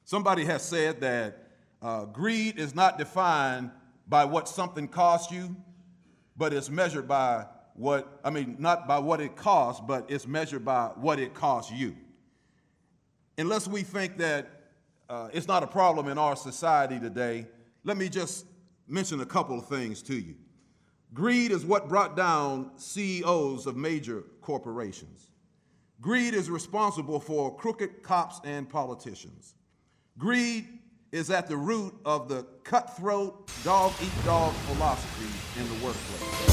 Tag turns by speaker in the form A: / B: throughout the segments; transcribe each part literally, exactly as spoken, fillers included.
A: Somebody has said that uh, greed is not defined by what something costs you, but it's measured by what, I mean, not by what it costs, but it's measured by what it costs you. Unless we think that uh, it's not a problem in our society today, let me just mention a couple of things to you. Greed is what brought down C E Os of major corporations. Greed is responsible for crooked cops and politicians. Greed is at the root of the cutthroat, dog-eat-dog philosophy in the workplace.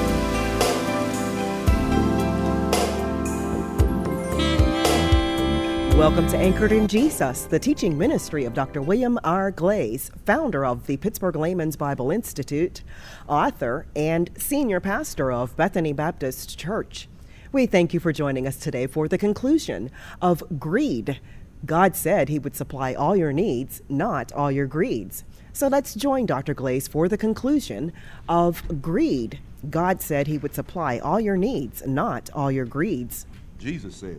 B: Welcome to Anchored in Jesus, the teaching ministry of Doctor William R. Glaze, founder of the Pittsburgh Layman's Bible Institute, author, and senior pastor of Bethany Baptist Church. We thank you for joining us today for the conclusion of Greed. God said he would supply all your needs, not all your greeds. So let's join Doctor Glaze for the conclusion of Greed. God said he would supply all your needs, not all your greeds.
A: Jesus said,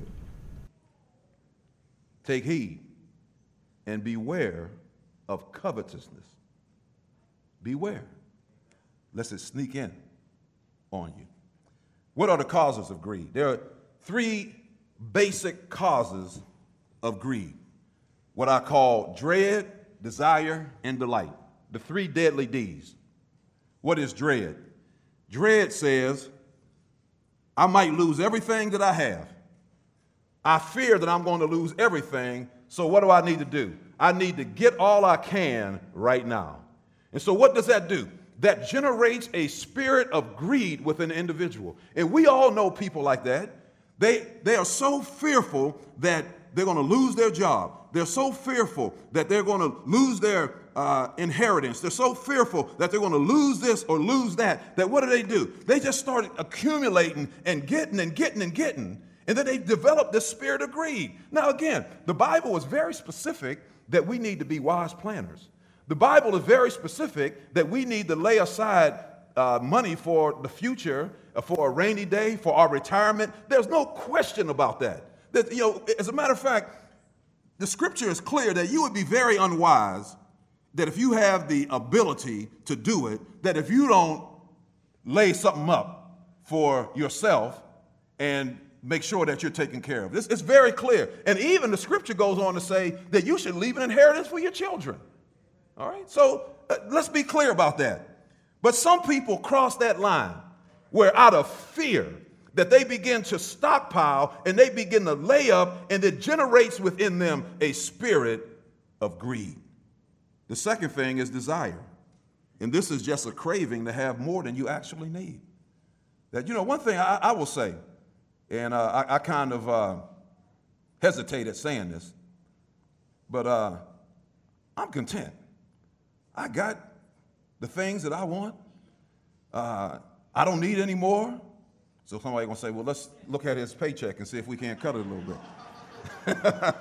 A: "Take heed and beware of covetousness." Beware, lest it sneak in on you. What are the causes of greed? There are three basic causes of greed, what I call dread, desire, and delight. The three deadly D's. What is dread? Dread says, I might lose everything that I have. I fear that I'm going to lose everything, so what do I need to do? I need to get all I can right now. And so what does that do? That generates a spirit of greed within an individual. And we all know people like that. They, they are so fearful that they're going to lose their job. They're so fearful that they're going to lose their uh, inheritance. They're so fearful that they're going to lose this or lose that, that what do they do? They just start accumulating and getting and getting and getting. And then they develop this spirit of greed. Now, again, the Bible is very specific that we need to be wise planners. The Bible is very specific that we need to lay aside uh, money for the future, uh, for a rainy day, for our retirement. There's no question about that. That, you know, as a matter of fact, the scripture is clear that you would be very unwise that if you have the ability to do it, that if you don't lay something up for yourself and make sure that you're taken care of. This it's very clear. And even the scripture goes on to say that you should leave an inheritance for your children. All right? So uh, let's be clear about that. But some people cross that line where out of fear that they begin to stockpile and they begin to lay up, and it generates within them a spirit of greed. The second thing is desire. And this is just a craving to have more than you actually need. That, you know, one thing I, I will say, and uh, I, I kind of uh, hesitate at saying this, but uh, I'm content. I got the things that I want. Uh, I don't need any more. So somebody gonna say, well, let's look at his paycheck and see if we can't cut it a little bit.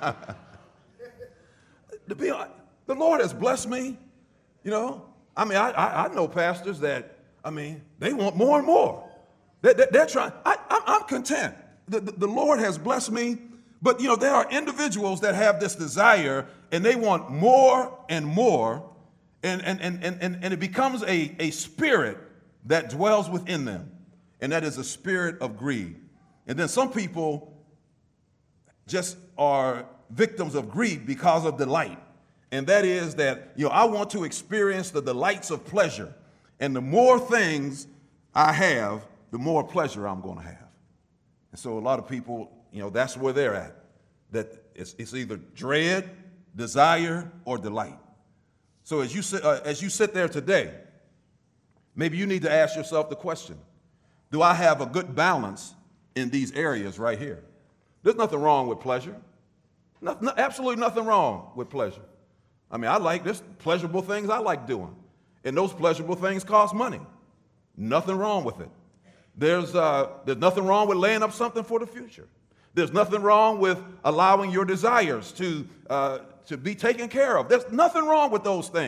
A: To be honest, the Lord has blessed me, you know. I mean, I, I, I know pastors that, I mean, they want more and more. They, they, they're trying, I, I'm content. The, the, the Lord has blessed me, but, you know, there are individuals that have this desire and they want more and more, and, and, and, and, and it becomes a, a spirit that dwells within them. And that is a spirit of greed. And then some people just are victims of greed because of delight. And that is that, you know, I want to experience the delights of pleasure. And the more things I have, the more pleasure I'm going to have. And so a lot of people, you know, that's where they're at. That it's, it's either dread, desire, or delight. So as you sit, uh, as you sit there today, maybe you need to ask yourself the question, do I have a good balance in these areas right here? There's nothing wrong with pleasure. No, no, absolutely nothing wrong with pleasure. I mean, I like, there's pleasurable things I like doing. And those pleasurable things cost money. Nothing wrong with it. There's, uh, there's nothing wrong with laying up something for the future. There's nothing wrong with allowing your desires to, uh, to be taken care of. There's nothing wrong with those things.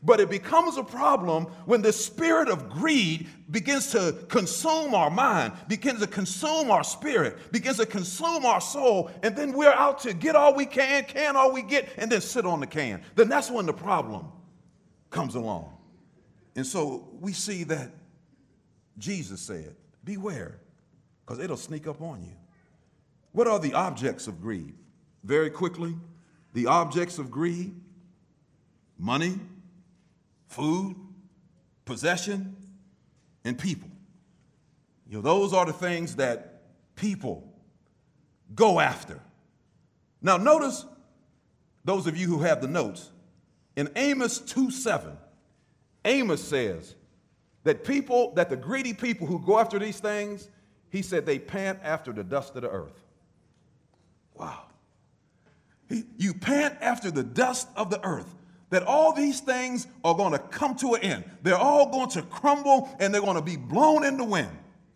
A: But it becomes a problem when the spirit of greed begins to consume our mind, begins to consume our spirit, begins to consume our soul, and then we're out to get all we can, can all we get, and then sit on the can. Then that's when the problem comes along. And so we see that Jesus said, beware, because it'll sneak up on you. What are the objects of greed? Very quickly, the objects of greed: money, food, possession, and people. You know, those are the things that people go after. Now notice, those of you who have the notes, in Amos two seven, Amos says that people, that the greedy people who go after these things, he said they pant after the dust of the earth. Wow. He, you pant after the dust of the earth. That all these things are going to come to an end. They're all going to crumble and they're going to be blown in the wind.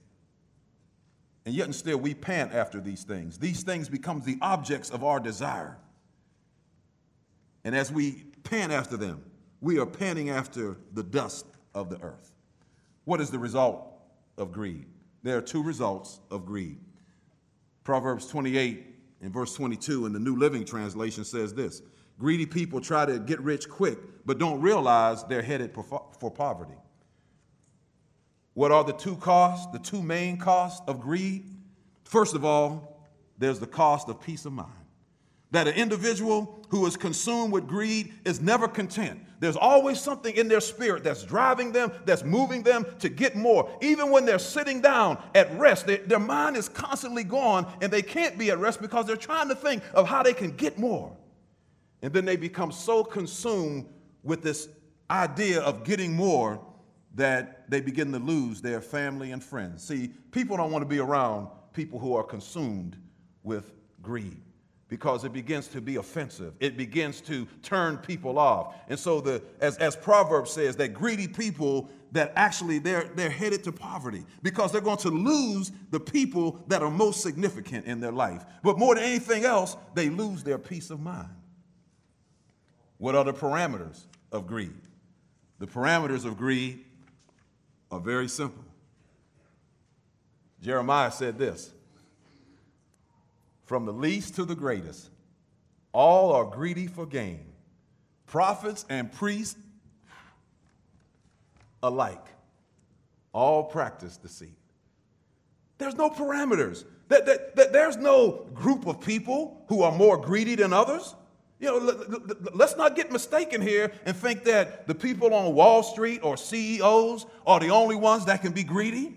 A: And yet and still we pant after these things. These things become the objects of our desire. And as we pant after them, we are panting after the dust of the earth. What is the result of greed? There are two results of greed. Proverbs twenty-eight and verse twenty-two in the New Living Translation says this: greedy people try to get rich quick, but don't realize they're headed for poverty. What are the two costs, the two main costs of greed? First of all, there's the cost of peace of mind. That an individual who is consumed with greed is never content. There's always something in their spirit that's driving them, that's moving them to get more. Even when they're sitting down at rest, they, their mind is constantly gone, and they can't be at rest because they're trying to think of how they can get more. And then they become so consumed with this idea of getting more that they begin to lose their family and friends. See, people don't want to be around people who are consumed with greed, because it begins to be offensive. It begins to turn people off. And so the as, as Proverbs says, that greedy people, that actually they're, they're headed to poverty because they're going to lose the people that are most significant in their life. But more than anything else, they lose their peace of mind. What are the parameters of greed? The parameters of greed are very simple. Jeremiah said this: from the least to the greatest, all are greedy for gain. Prophets and priests alike, all practice deceit. There's no parameters. That, that, that there's no group of people who are more greedy than others. You know, let's not get mistaken here and think that the people on Wall Street or C E Os are the only ones that can be greedy.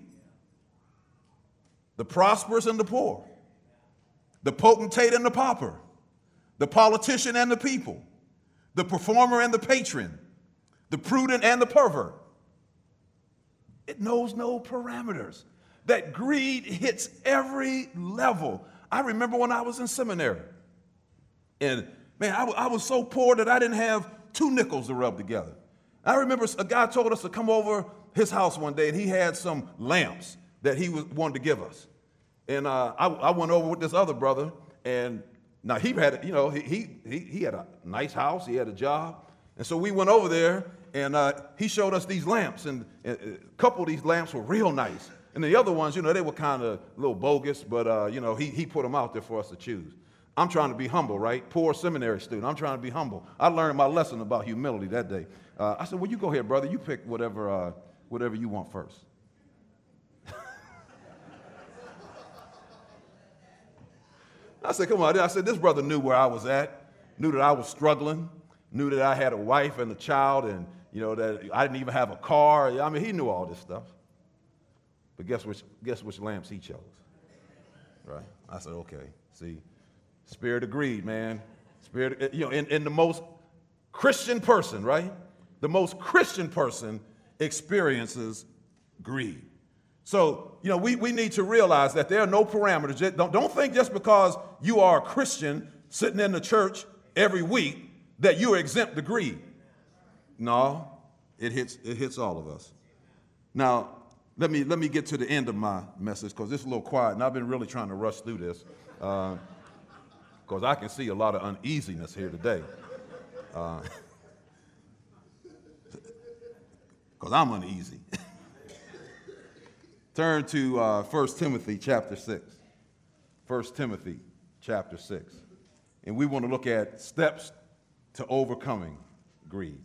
A: The prosperous and the poor, the potentate and the pauper, the politician and the people, the performer and the patron, the prudent and the pervert. It knows no parameters. That greed hits every level. I remember when I was in seminary, and man, I, I was so poor that I didn't have two nickels to rub together. I remember a guy told us to come over his house one day, and he had some lamps that he was, wanted to give us. And uh, I, I went over with this other brother, and now he had, you know, he, he, he had a nice house, he had a job. And so we went over there, and uh, he showed us these lamps, and, and a couple of these lamps were real nice. And the other ones, you know, they were kind of a little bogus, but, uh, you know, he, he put them out there for us to choose. I'm trying to be humble, right? Poor seminary student. I'm trying to be humble. I learned my lesson about humility that day. Uh, I said, well, you go ahead, brother. You pick whatever, uh, whatever you want first. I said, come on. I said, this brother knew where I was at, knew that I was struggling, knew that I had a wife and a child, and, you know, that I didn't even have a car. I mean, he knew all this stuff. But guess which, guess which lamps he chose, right? I said, okay, see. Spirit of greed, man. Spirit, you know, in, in the most Christian person, right? The most Christian person experiences greed. So, you know, we, we need to realize that there are no parameters. Don't, don't think just because you are a Christian sitting in the church every week that you are exempt to greed. No, it hits, it hits all of us. Now, let me, let me get to the end of my message, because it's a little quiet, and I've been really trying to rush through this. Uh, because I can see a lot of uneasiness here today. Uh, because I'm uneasy. Turn to uh, First Timothy chapter six. First Timothy chapter six. And we want to look at steps to overcoming greed.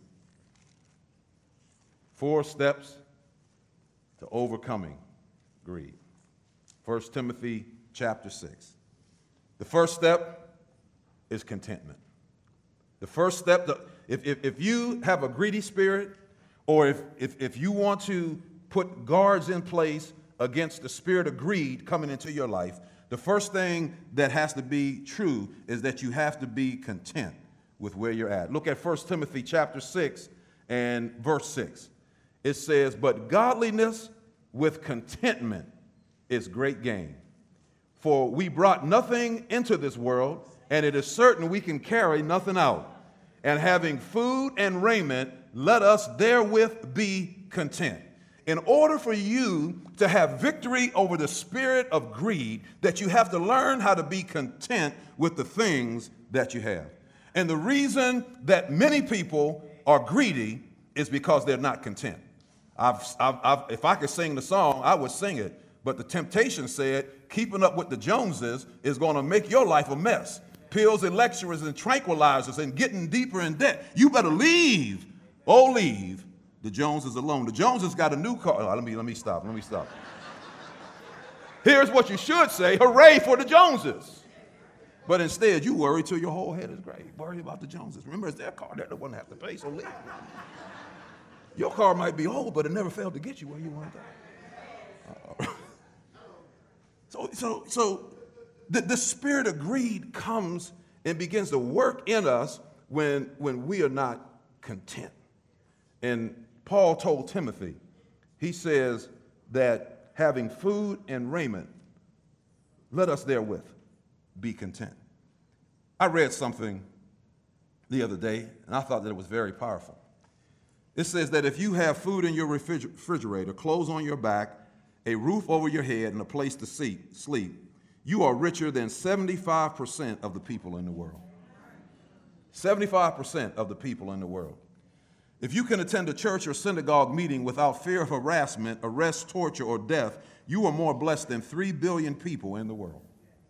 A: Four steps to overcoming greed. First Timothy chapter six. The first step is contentment. The first step, to, if, if, if you have a greedy spirit, or if, if, if you want to put guards in place against the spirit of greed coming into your life, the first thing that has to be true is that you have to be content with where you're at. Look at First Timothy chapter six and verse six. It says, "But godliness with contentment is great gain. For we brought nothing into this world, and it is certain we can carry nothing out. And having food and raiment, let us therewith be content." In order for you to have victory over the spirit of greed, that you have to learn how to be content with the things that you have. And the reason that many people are greedy is because they're not content. I've, I've, I've, if I could sing the song, I would sing it. But the temptation said, keeping up with the Joneses is going to make your life a mess. Pills and lecturers and tranquilizers and getting deeper in debt. You better leave, oh leave the Joneses alone. The Joneses got a new car. Oh, let me, let me stop, let me stop. Here's what you should say: hooray for the Joneses. But instead, you worry till your whole head is gray. Worry about the Joneses. Remember, it's their car. They're the one that have to pay, so leave. Your car might be old, but it never failed to get you where you want to go. Uh-oh. So, so, so the, the spirit of greed comes and begins to work in us when, when we are not content. And Paul told Timothy, he says that having food and raiment, let us therewith be content. I read something the other day, and I thought that it was very powerful. It says that if you have food in your refrigerator, clothes on your back, a roof over your head, and a place to sleep, you are richer than seventy-five percent of the people in the world. seventy-five percent of the people in the world. If you can attend a church or synagogue meeting without fear of harassment, arrest, torture, or death, you are more blessed than three billion people in the world.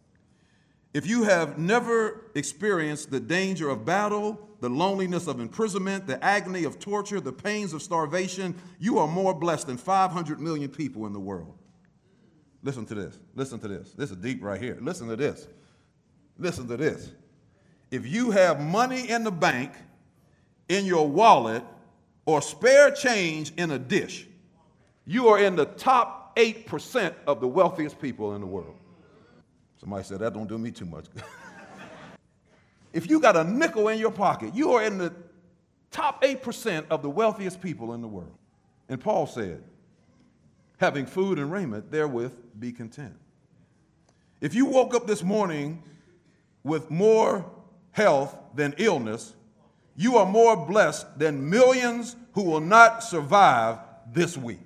A: If you have never experienced the danger of battle, the loneliness of imprisonment, the agony of torture, the pains of starvation, you are more blessed than five hundred million people in the world. Listen to this. Listen to this. This is deep right here. Listen to this. Listen to this. If you have money in the bank, in your wallet, or spare change in a dish, you are in the top eight percent of the wealthiest people in the world. Somebody said, that don't do me too much. If you got a nickel in your pocket, you are in the top eight percent of the wealthiest people in the world. And Paul said, having food and raiment, therewith be content. If you woke up this morning with more health than illness, you are more blessed than millions who will not survive this week.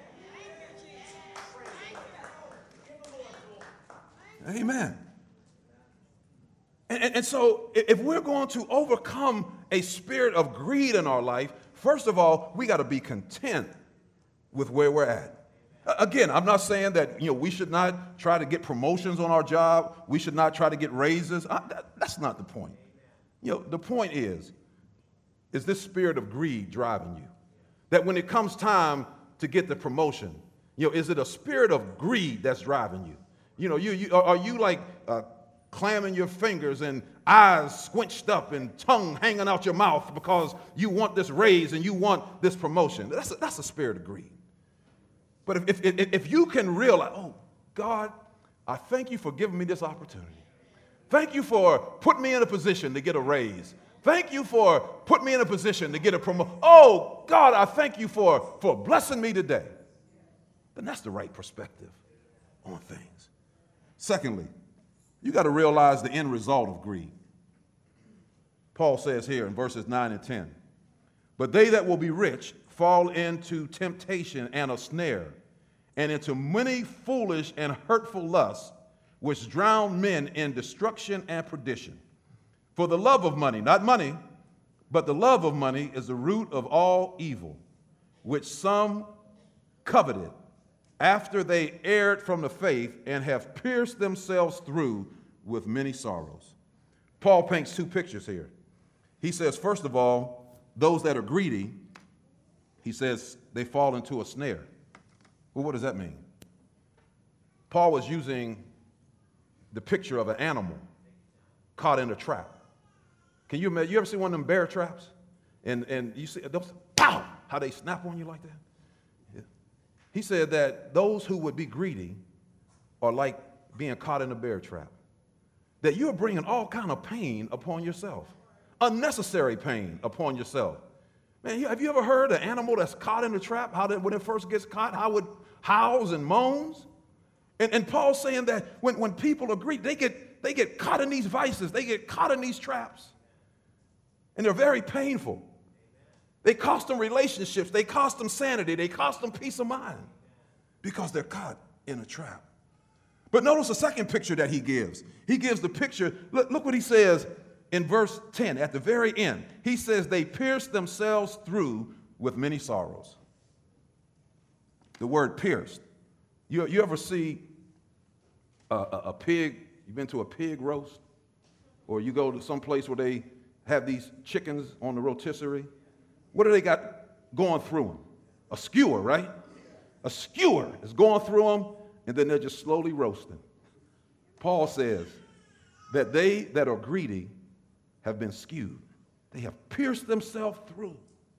A: Amen. And, and, and so if we're going to overcome a spirit of greed in our life, first of all, we got to be content with where we're at. Again, I'm not saying that, you know, we should not try to get promotions on our job. We should not try to get raises. I, that, that's not the point. You know, the point is, is this spirit of greed driving you? That when it comes time to get the promotion, you know, is it a spirit of greed that's driving you? You know, you, you are you like uh, clamming your fingers and eyes squinched up and tongue hanging out your mouth because you want this raise and you want this promotion? That's a, that's a spirit of greed. But if, if, if you can realize, oh, God, I thank you for giving me this opportunity. Thank you for putting me in a position to get a raise. Thank you for putting me in a position to get a promotion. Oh, God, I thank you for, for blessing me today. Then that's the right perspective on things. Secondly, you got to realize the end result of greed. Paul says here in verses nine and ten, but they that will be rich fall into temptation and a snare, and into many foolish and hurtful lusts, which drown men in destruction and perdition. For the love of money, not money, but the love of money is the root of all evil. which some coveted, after they erred from the faith and have pierced themselves through with many sorrows. Paul paints two pictures here. He says, first of all, those that are greedy, he says they fall into a snare. Well, what does that mean? Paul was using the picture of an animal caught in a trap. Can you imagine? You ever see one of them bear traps? And, and you see those, pow, how they snap on you like that? Yeah. He said that those who would be greedy are like being caught in a bear trap. That you're bringing all kind of pain upon yourself, unnecessary pain upon yourself. Man, have you ever heard an animal that's caught in a trap, how that when it first gets caught, how it howls and moans? And, and Paul's saying that when, when people are greedy, they get, they get caught in these vices, they get caught in these traps. And they're very painful. They cost them relationships, they cost them sanity, they cost them peace of mind because they're caught in a trap. But notice the second picture that he gives. He gives the picture, look, look what he says in verse ten, at the very end. He says, they pierced themselves through with many sorrows. The word pierced. You, you ever see a, a, a pig, you've been to a pig roast? Or you go to some place where they have these chickens on the rotisserie? What do they got going through them? A skewer, right? A skewer is going through them, and then they're just slowly roasting. Paul says that they that are greedy have been skewed. They have pierced themselves through.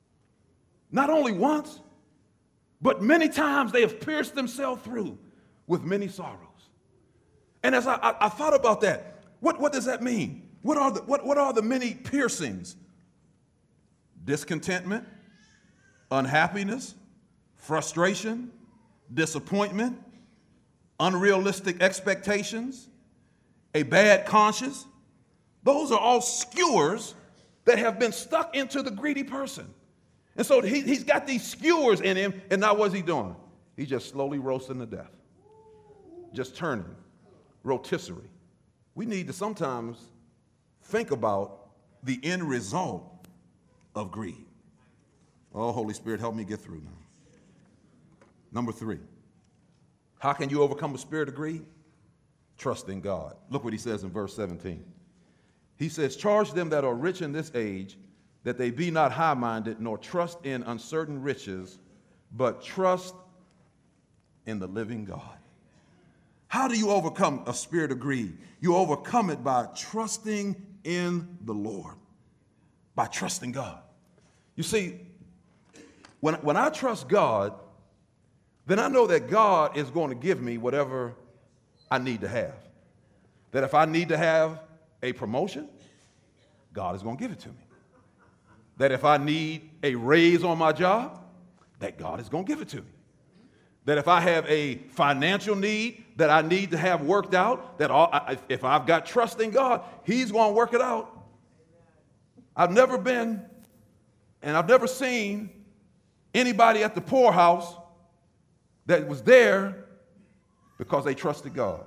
A: Not only once, but many times they have pierced themselves through with many sorrows. And as I, I, I thought about that, what, what does that mean? What are the, what, what are the many piercings? Discontentment, unhappiness, frustration, disappointment, unrealistic expectations, a bad conscience. Those are all skewers that have been stuck into the greedy person. And so he, he's got these skewers in him, and now what's he doing? He's just slowly roasting to death, just turning, rotisserie. We need to sometimes think about the end result of greed. Oh, Holy Spirit, help me get through now. Number three, how can you overcome a spirit of greed? Trust in God. Look what he says in verse seventeen. He says, charge them that are rich in this age, that they be not high-minded, nor trust in uncertain riches, but trust in the living God. How do you overcome a spirit of greed? You overcome it by trusting in the Lord, by trusting God. You see, when, when I trust God, then I know that God is going to give me whatever I need to have. That if I need to have a promotion, God is going to give it to me. That if I need a raise on my job, that God is going to give it to me. That if I have a financial need that I need to have worked out, that all, if I've got trust in God, he's going to work it out. I've never been and I've never seen anybody at the poorhouse that was there because they trusted God.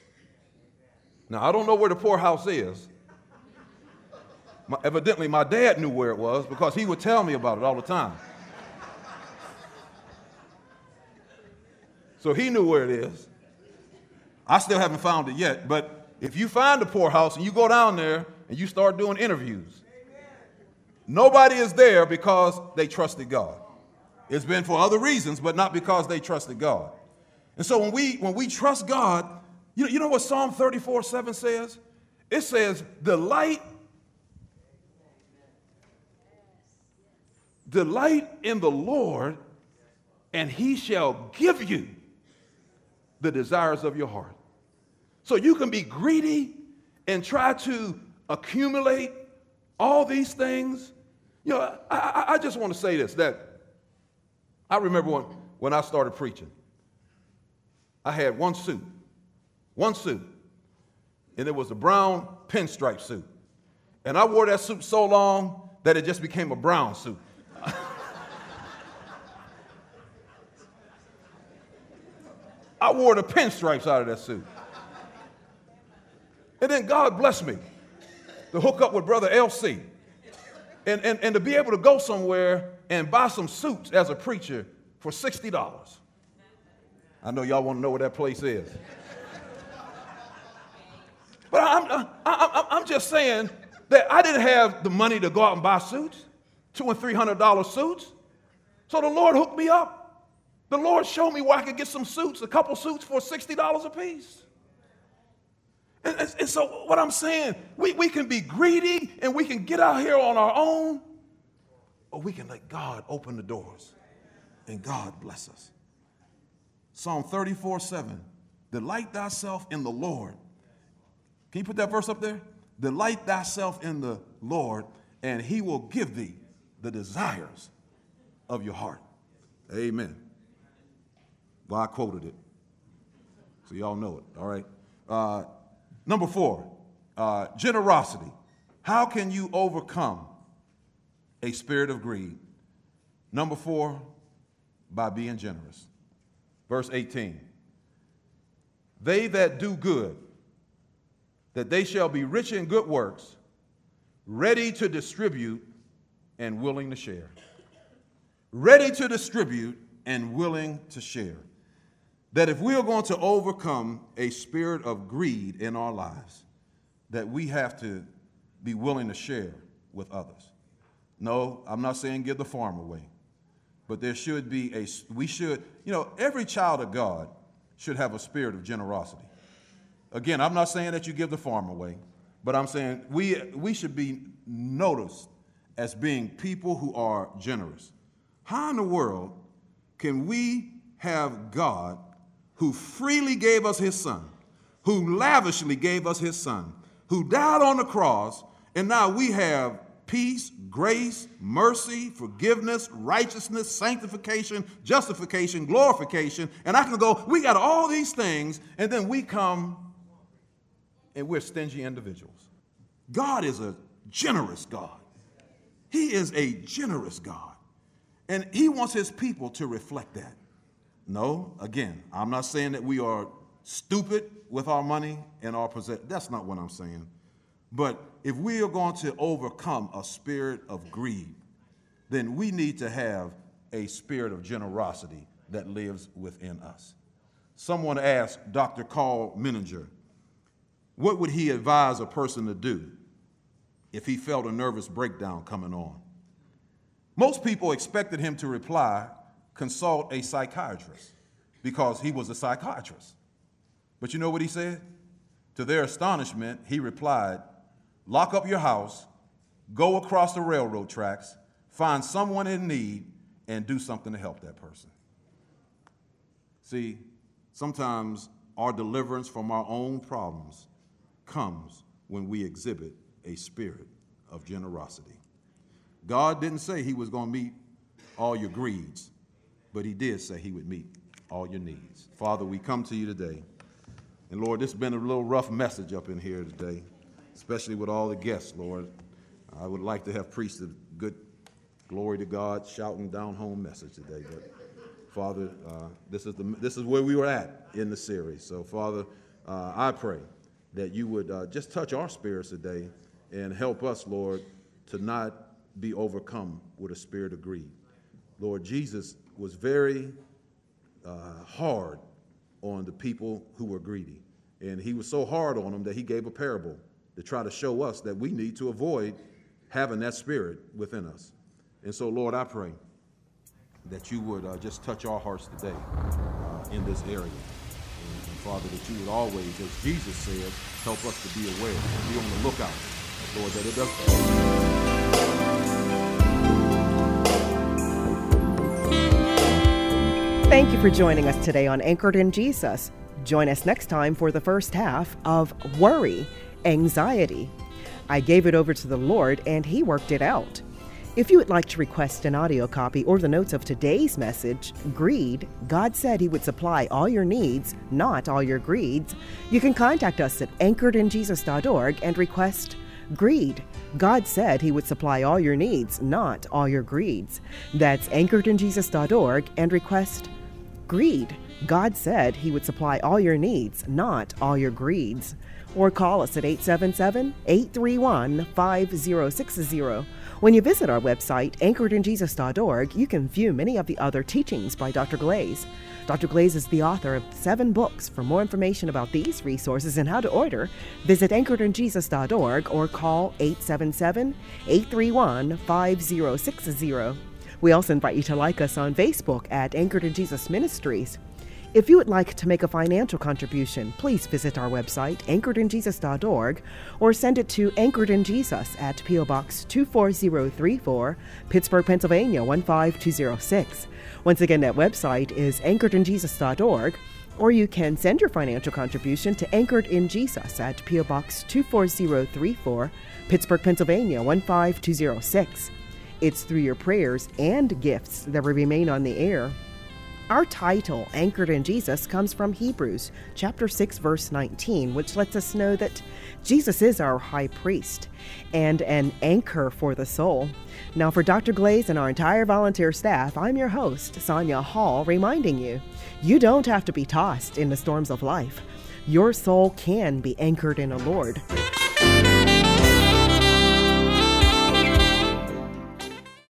A: Now, I don't know where the poorhouse is. My, evidently, my dad knew where it was because he would tell me about it all the time. So he knew where it is. I still haven't found it yet, but if you find the poorhouse and you go down there and you start doing interviews, nobody is there because they trusted God. It's been for other reasons, but not because they trusted God. And so when we when we trust God, you know, you know what Psalm thirty-four seven says? It says, delight, delight in the Lord, and he shall give you the desires of your heart. So you can be greedy and try to accumulate all these things. You know, I, I, I just want to say this, that I remember when, when I started preaching, I had one suit, one suit, and it was a brown pinstripe suit. And I wore that suit so long that it just became a brown suit. I wore the pinstripes out of that suit. And then God blessed me to hook up with Brother L C. and, and, and to be able to go somewhere and buy some suits as a preacher for sixty dollars. I know y'all want to know where that place is. But I'm, I'm, I'm, I'm just saying that I didn't have the money to go out and buy suits, two and three hundred dollar suits. So the Lord hooked me up. The Lord showed me where I could get some suits, a couple suits for sixty dollars a piece. And, and, and so what I'm saying, we, we can be greedy and we can get out here on our own, or we can let God open the doors and God bless us. Psalm thirty-four seven, delight thyself in the Lord. Can you put that verse up there? Delight thyself in the Lord, and he will give thee the desires of your heart. Amen. Well, I quoted it, so y'all know it, all right? Uh, number four, uh, generosity. How can you overcome a spirit of greed? Number four, by being generous. Verse eighteen, they that do good, that they shall be rich in good works, ready to distribute and willing to share. Ready to distribute and willing to share. That if we are going to overcome a spirit of greed in our lives, that we have to be willing to share with others. No, I'm not saying give the farm away, but there should be a, we should, you know, every child of God should have a spirit of generosity. Again, I'm not saying that you give the farm away, but I'm saying we, we should be noticed as being people who are generous. How in the world can we have God who freely gave us his son, who lavishly gave us his son, who died on the cross, and now we have peace, grace, mercy, forgiveness, righteousness, sanctification, justification, glorification, and I can go, we got all these things, and then we come and we're stingy individuals. God is a generous God. He is a generous God. And he wants his people to reflect that. No, again, I'm not saying that we are stupid with our money and our possessions. That's not what I'm saying. But if we are going to overcome a spirit of greed, then we need to have a spirit of generosity that lives within us. Someone asked Doctor Carl Menninger, what would he advise a person to do if he felt a nervous breakdown coming on? Most people expected him to reply, consult a psychiatrist, because he was a psychiatrist. But you know what he said? To their astonishment, he replied, lock up your house, go across the railroad tracks, find someone in need, and do something to help that person. See, sometimes our deliverance from our own problems comes when we exhibit a spirit of generosity. God didn't say he was going to meet all your greeds, but he did say he would meet all your needs. Father, we come to you today. And Lord, this has been a little rough message up in here today, especially with all the guests, Lord. I would like to have preached a good glory to God, shouting down home message today. But Father, uh, this is the this is where we were at in the series. So Father, uh, I pray that you would uh, just touch our spirits today and help us, Lord, to not be overcome with a spirit of greed. Lord, Jesus was very uh, hard on the people who were greedy. And he was so hard on them that he gave a parable to try to show us that we need to avoid having that spirit within us. And so, Lord, I pray that you would uh, just touch our hearts today uh, in this area. And, and Father, that you would always, as Jesus said, help us to be aware, be on the lookout, Lord, that it doesn't.
B: Thank you for joining us today on Anchored in Jesus. Join us next time for the first half of Worry, Anxiety. I gave it over to the Lord and he worked it out. If you would like to request an audio copy or the notes of today's message, Greed, God said he would supply all your needs, not all your greeds, you can contact us at anchored in jesus dot org and request Greed, God said he would supply all your needs, not all your greeds. That's anchored in jesus dot org and request Greed, God said he would supply all your needs, not all your greeds. Or call us at eight seven seven, eight three one, five zero six zero When you visit our website, anchored in jesus dot org, you can view many of the other teachings by Doctor Glaze. Doctor Glaze is the author of seven books. For more information about these resources and how to order, visit anchored in jesus dot org or call eight seven seven, eight three one, five zero six zero. We also invite you to like us on Facebook at Anchored in Jesus Ministries. If you would like to make a financial contribution, please visit our website, anchored in jesus dot org, or send it to Anchored in Jesus at P O Box two four zero three four, Pittsburgh, Pennsylvania one five two zero six. Once again, that website is anchored in jesus dot org, or you can send your financial contribution to Anchored in Jesus at P O Box two four zero three four, Pittsburgh, Pennsylvania one five two zero six. It's through your prayers and gifts that we remain on the air. Our title, Anchored in Jesus, comes from Hebrews chapter six, verse nineteen, which lets us know that Jesus is our high priest and an anchor for the soul. Now, for Doctor Glaze and our entire volunteer staff, I'm your host, Sonia Hall, reminding you, you don't have to be tossed in the storms of life. Your soul can be anchored in the Lord.